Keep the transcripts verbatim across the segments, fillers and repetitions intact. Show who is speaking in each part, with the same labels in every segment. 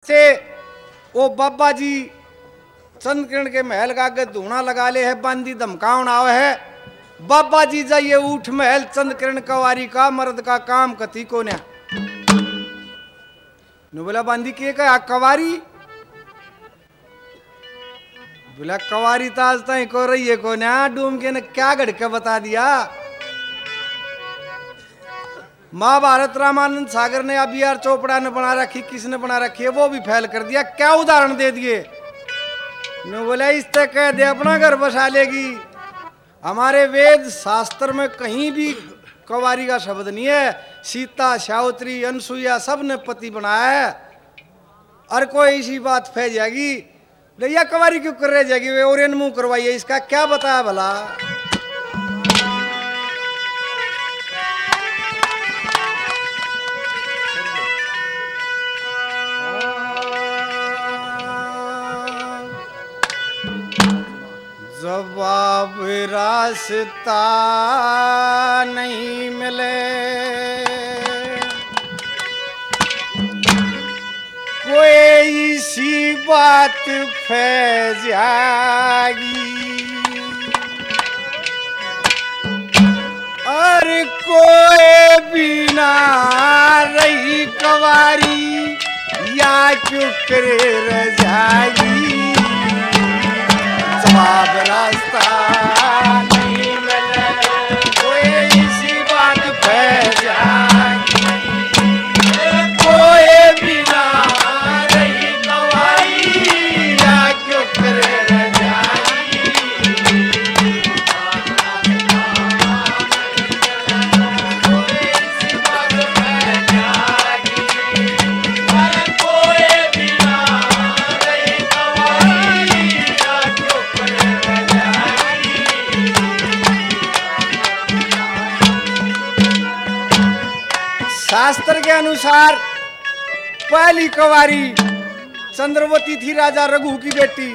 Speaker 1: से वो बाबा जी चंद्रकिरण के महल का आगे धूना लगा ले है, बांदी धमकाउन आवे है। बाबा जी जाइए उठ महल चंद्रकिरण कवारी का मर्द का काम कती को ने बोला बांदी के का कवारी बोला कवारी ताज तई को रही है को ना डूम के ने क्या गड़के बता दिया। महाभारत रामानंद सागर ने अब यार चोपड़ा ने बना रखी, किसने बना रखी है वो भी फैल कर दिया, क्या उदाहरण दे दिए। ने बोला इस तक कह दे अपना घर बसा लेगी। हमारे वेद शास्त्र में कहीं भी कवारी का शब्द नहीं है। सीता सावित्री अनसुईया सब ने पति बनाया है और कोई इसी बात फैल जाएगी भैया कवारी क्यों कर रह जाएगी वे और मुंह करवाइए, इसका क्या बताया भला। जवाब रास्ता नहीं मिले कोई सी बात फैल जाएगी और कोई बिना रही कवारी या चुप रह जाएगी। जवाब रास्ता नहीं मिले कोई सी बात फैल जाएगी कोई बिना रही कवारी या क्यों करे रह जाएगी। कोई सी बात फैल जाएगी कोई बिना रही कवारी या क्यों करे रह जाएगी। शास्त्र के अनुसार पहली कवारी चंद्रवती थी, राजा रघु की बेटी।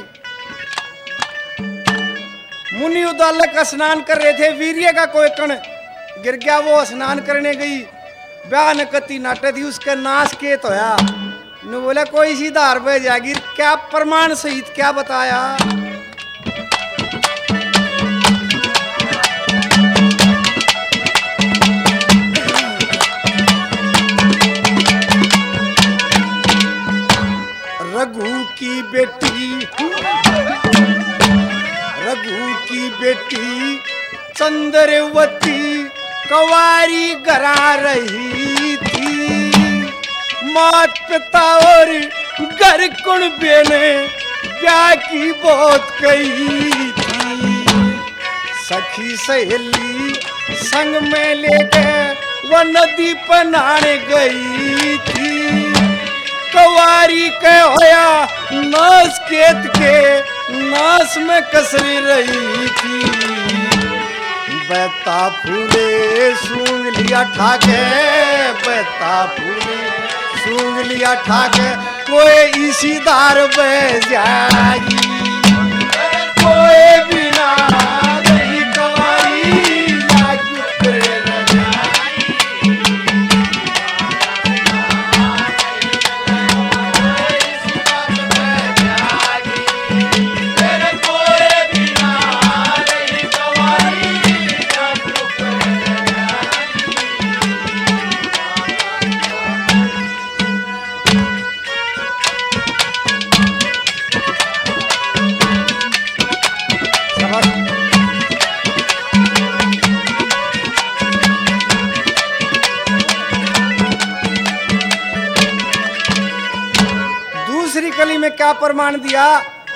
Speaker 1: मुनि उदालक स्नान कर रहे थे, वीर्य का कोई कण गिर गया, वो स्नान करने गई, ब्याह कति नाटे थी, उसके नाश के तो या ने बोला कोई सी धार बह जाएगी, क्या प्रमाण सहित क्या बताया। रघु की बेटी रघु की बेटी चंद्रवती कवारी गरा रही थी। मात पिता और घर कुणबे ने ब्याह की बहुत कही थी। सखी सहेली संग में लेके वह नदी पर नहाने गई थी। कवारी के होया नाश केत के नाश में कसरी रही थी। बैता फूले सूंघ लिया ठाके बैता फूले सूंघ लिया ठाके कोई इसी धार बह जाएगी कोई बिना रही कवारी या चुप रह जाएगी। में क्या प्रमाण दिया,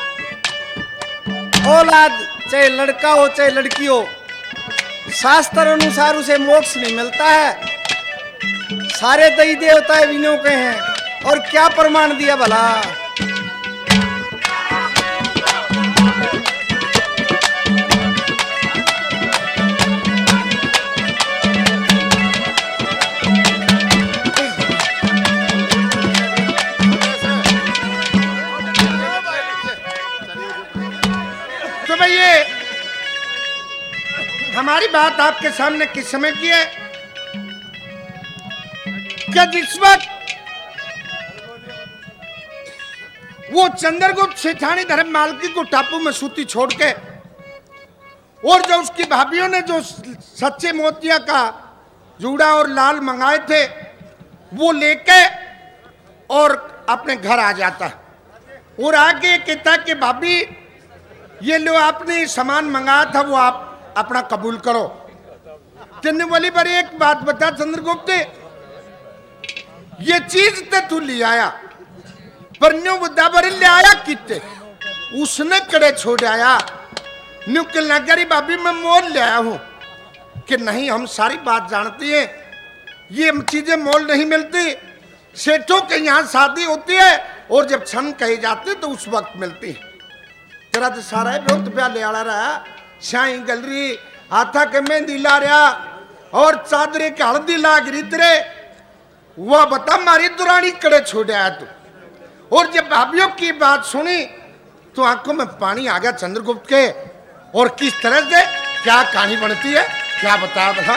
Speaker 1: औलाद चाहे लड़का हो चाहे लड़की हो, शास्त्र अनुसार उसे मोक्ष नहीं मिलता है। सारे दई देवता विनों के हैं। और क्या प्रमाण दिया भला।
Speaker 2: हमारी बात आपके सामने किस समय की है कि जिस वक्त वो चंद्रगुप्त सेठानी धर्म मालकी को टापू में सूती छोड़ के और जो उसकी भाभीयों ने जो सच्चे मोतिया का जूड़ा और लाल मंगाए थे वो लेके और अपने घर आ जाता और आगे कहता कि भाभी ये लो आपने सामान मंगाया था वो आप अपना कबूल करो। चंद बोली पर एक बात बता चंद्रगुप्त, ये चीज ते तू ले आया पर न्यू बुद्धा पर ले आया कितने उसने कड़े छोड़ आया न्यू कहना करी भाभी मैं मोल ले आया हूं कि नहीं हम सारी बात जानती हैं ये चीजें मोल नहीं मिलती, सेठों के यहाँ शादी होती है और जब क्षण कही जाती तो उस वक्त मिलती है। तेरा तो सारा है बहुत प्यार ले आ रहा शाही गलरी हाथा के मेहंदी ला रहा और चादरे के हल्दी लाग रही तेरे वह बता मारी दुरानी कड़े छोड़ आया तू। और जब भाभीियों की बात सुनी तो आंखों में पानी आ गया चंद्रगुप्त के और किस तरह से क्या कहानी बनती है क्या बता बता।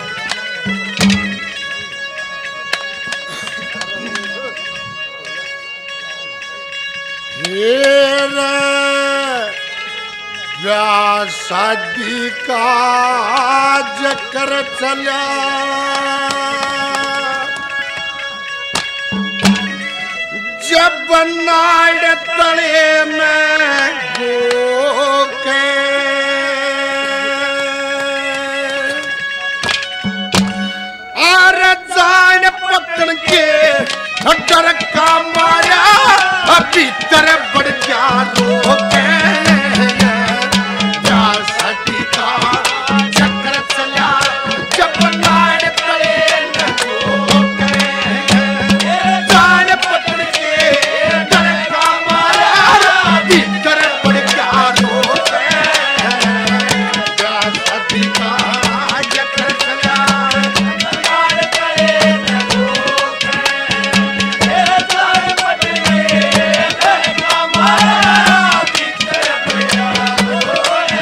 Speaker 2: शादी का चक्कर चला जब नाड़ तले में गो के और जान पकड़ के डर का मारा भीतर बढ़ जा रोके शादी का चक्कर चला जब नाड़ तले में गो के जान पकड़ के डर का मारा भीतर बढ़ जा रोके शादी का चक्कर चला नाड़ तले में गो के जान पकड़ के डर का मारा भीतर बढ़ जा रोके।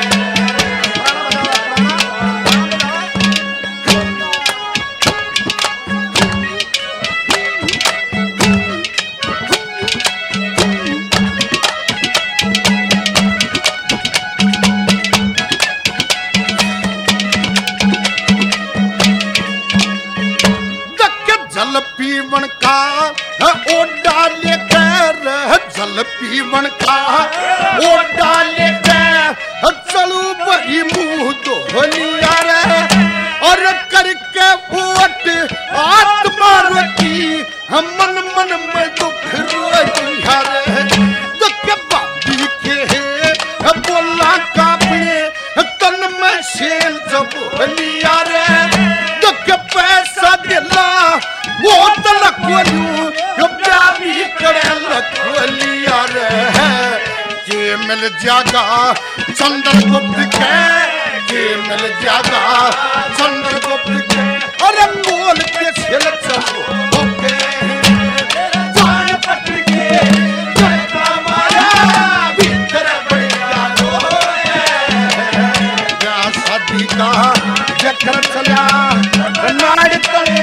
Speaker 2: जल पीवन का ओ डाले कर जल पीवन का ओ डाले कर चलू बही मुंह धोलिया रे और करके वोट आत्मा रखी हम मन मन में दुख रोइया रे तो के बाबी के बोला कापने तन में शेल जब लिया रे तो के पैसा दिला वो तो लखवलू जो प्यारी करे लखवलिया रे के मिल जागा चंद्रगुप्त के के मिल जागा चंद्रगुप्त के अरे बोल के छिल चलो ओके जान पकड़ के जय का मारा भीतर बढ़ जा रोए क्या शादी का चक्कर चला नाड़ तले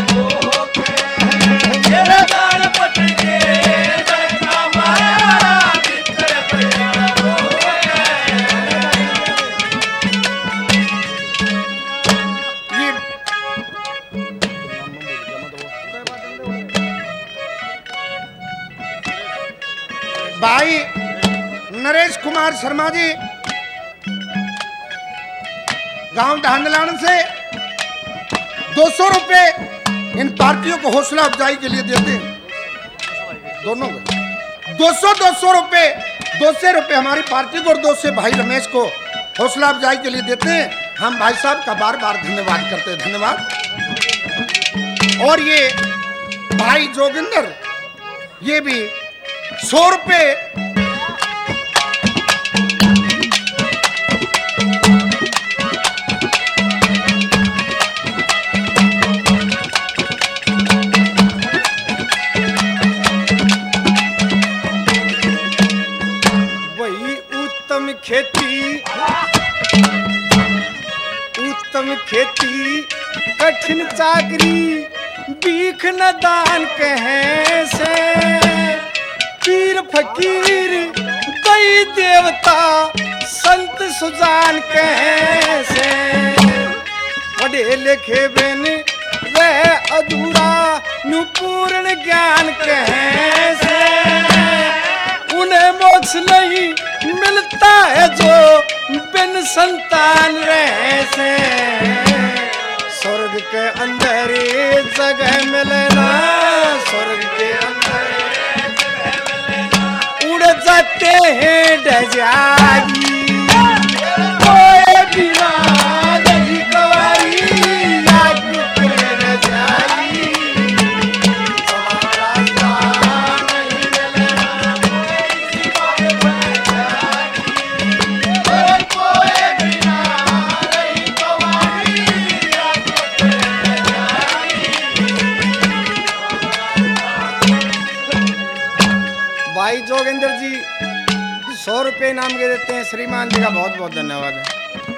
Speaker 2: भाई नरेश कुमार शर्मा जी गांव धांधलान से दो सौ रुपए इन पार्टियों को हौसला अफजाई के लिए देते हैं दोनों को दो सौ दो सौ रुपए दो सौ रुपए हमारी पार्टी को और दो सौ भाई रमेश को हौसला अफजाई के लिए देते हैं। हम भाई साहब का बार बार धन्यवाद करते हैं धन्यवाद। और ये भाई जोगिंदर ये भी सौ रुपए
Speaker 1: वही उत्तम खेती उत्तम खेती कठिन चाकरी बीख न दान कहे से पीर फकीर दई देवता संत सुजान कैसे पढ़े लिखे बिन वह अधूरा नु पूर्ण ज्ञान कैसे उन्हें मोक्ष नहीं मिलता है जो बिन संतान रहे से स्वर्ग के अंदर जगह मिलना स्वर्ग के अंदर उड़ जाते हैं डजागी कोई बिना नहीं कवारी लाग के रजाई भाई जोगेंद्र जी सौ रुपये इनाम के देते हैं। श्रीमान जी का बहुत बहुत धन्यवाद है।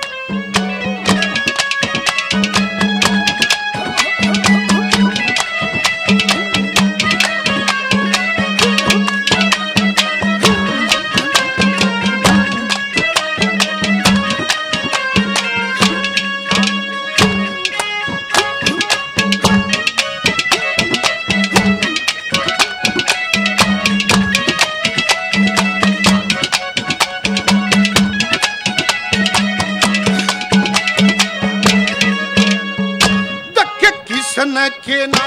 Speaker 2: किसन के ना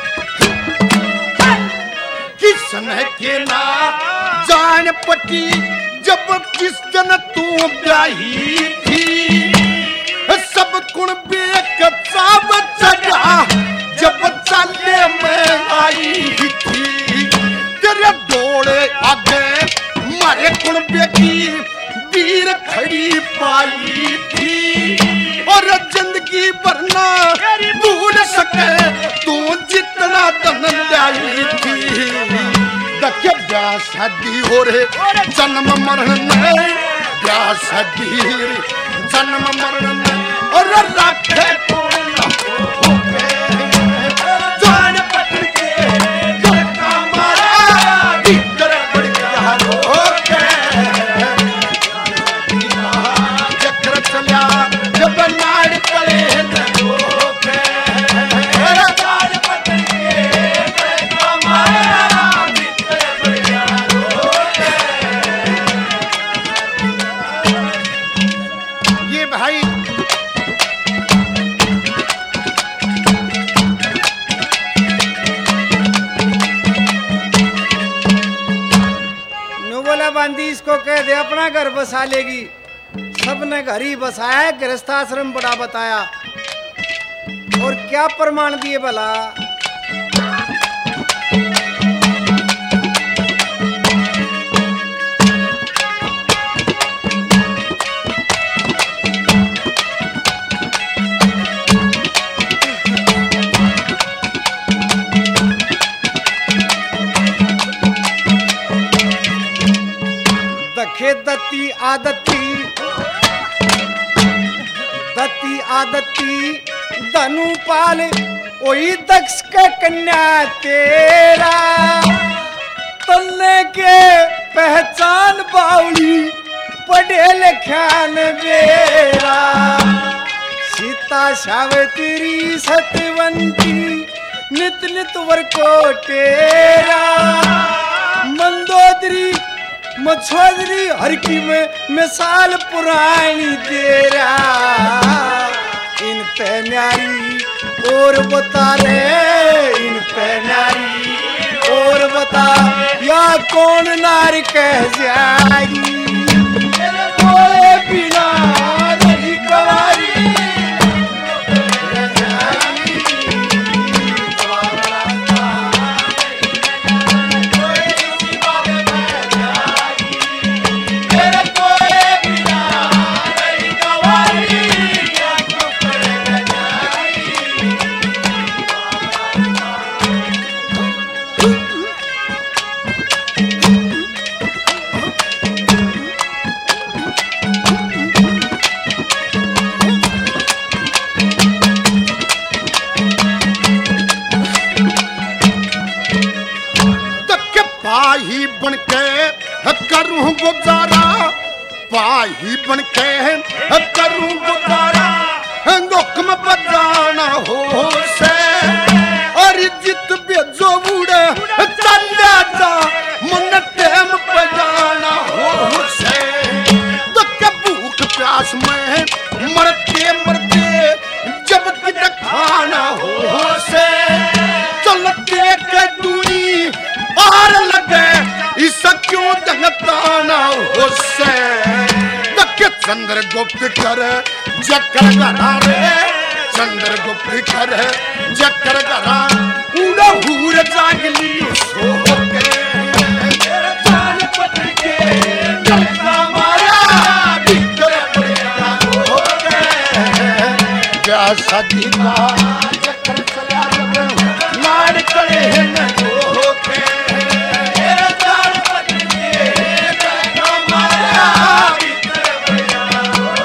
Speaker 2: किसन के ना जान पटी जब किस दिन तू ब्याही थी सब कुण बेक सब चढ़ा जब चाले में आई थी तेरे दौड़े आगे मारे कुण बेकी वीर खड़ी पाई थी और जिंदगी भरना भूल सके तू जितना धन लाई थी देखे ब्याह शादी हो रे जन्म मरण में ब्याह शादी जन्म मरण में और रखे जान पकड़ के घर का मारा भीतर पड़ गया रोके चक्र चला जब नाड़ पड़े ये भाई
Speaker 1: नुबोला बांधी इसको कह दे अपना घर बसा लेगी। सबने घर ही बसाया गृहस्थाश्रम बड़ा बताया और क्या प्रमाण दिए भला। दखे दत्ती आदती दत्ती आदती धनुपाल वही दक्ष का कन्या तेरा तन्ने के पहचान बावली पढ़े लिखान बेरा सीता सावित्री सतवंती नित नित वर को तेरा मंदोदरी मछुआरी हर की में मिसाल पुरानी तेरा इन पे न्यारी और बता रे इन पे न्यारी और बता या कौन नारी कह जाएगी बोले बिना नहीं कवारी
Speaker 2: पाही बन के करूं गुजारा, पाही बन के करूं गुजारा, हुक्म बजाना हो से और जित बेजो उड़े चले जा मन टेम पे जाना हो से। तो क्या भूख प्यास में मरते मरते जब कि खाना हो से चलते के दूरी और लगे इस क्यों दंगताना हो से। तक चंद्रगुप्त कर जकर करा रे, चंद्रगुप्त कर जकर करा उड़ा हूर जागली सो के जान पकड़ के जलता मारा भीतर पड़ेगा हो के प्यासा दीवा जकर चला जब लाड़ करे न हो के जान पकड़ के जलता मारा भीतर पड़ेगा हो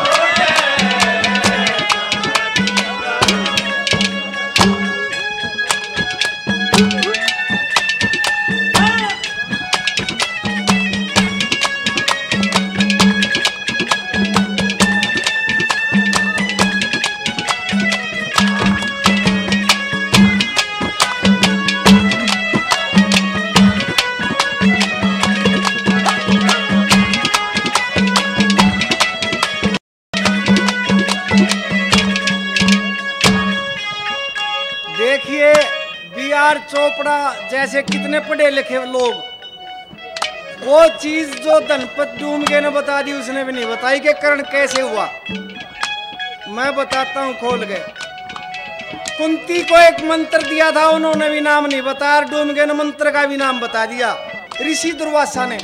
Speaker 1: देखिए बी आर चोपड़ा जैसे कितने पढ़े लिखे लोग, वो चीज जो धनपत डूमगे ने बता दी उसने भी नहीं बताई कि कर्ण कैसे हुआ। मैं बताता हूँ खोल के। कुंती को एक मंत्र दिया था, उन्होंने भी नाम नहीं बताया, डूमगे ने मंत्र का भी नाम बता दिया। ऋषि दुर्वासा ने,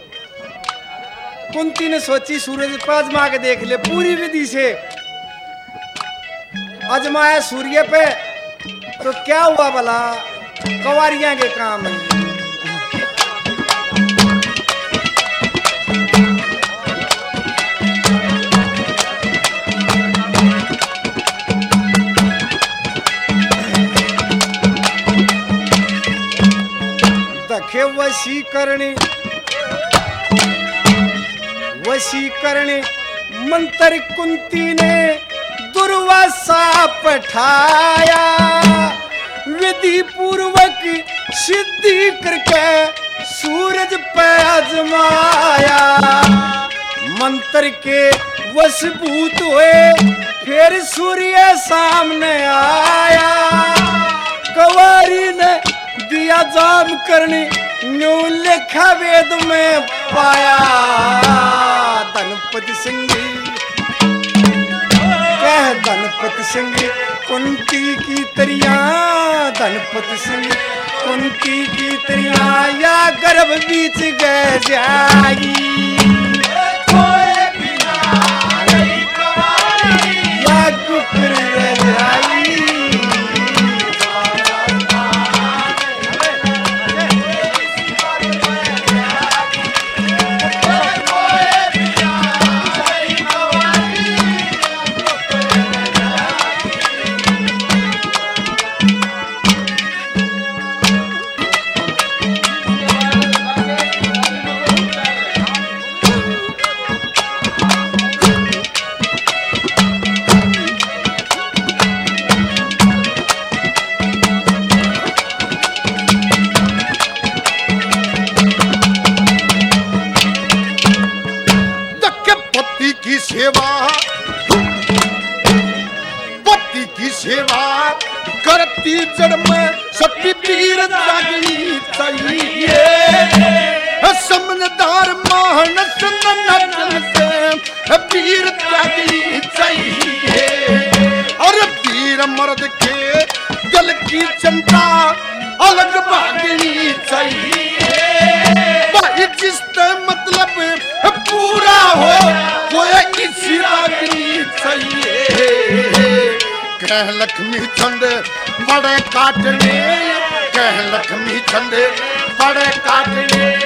Speaker 1: कुंती ने सोची सूरज पर आजमा के देख ले, पूरी विधि से आजमाया सूर्य पे, तो क्या हुआ भला, कवारियां के काम है। दखे वशीकरणी वशीकरणी मंत्र कुंती ने दुर्वासा पठाया, विधि पूर्वक सिद्धि करके सूरज पे आजमाया। मंत्र के वशभूत हुए फिर सूर्य सामने आया, कवारी ने दिया जाम करनी न्यू लिखा वेद में पाया। धनपति सिंह कह धनपति सिंह कुंती की तरिया, धनपति सिंह कुंती की तरिया, या गर्भ बीच गए जाई, या कुकर रह जाई।
Speaker 2: सेवा पति की सेवा करती जड़ में सती पीर जागनी चाहिए। समझदार मानस नजर से पीर जागनी चाहिए, और वीर मर्द के दिल की चिंता अलग भागनी चाहिए। भाई जिससे मतलब पूरा हो कोई किसी रागनी चाहिए। कह लक्ष्मी चंद बड़े काटने, कह लक्ष्मी चंद बड़े काटने,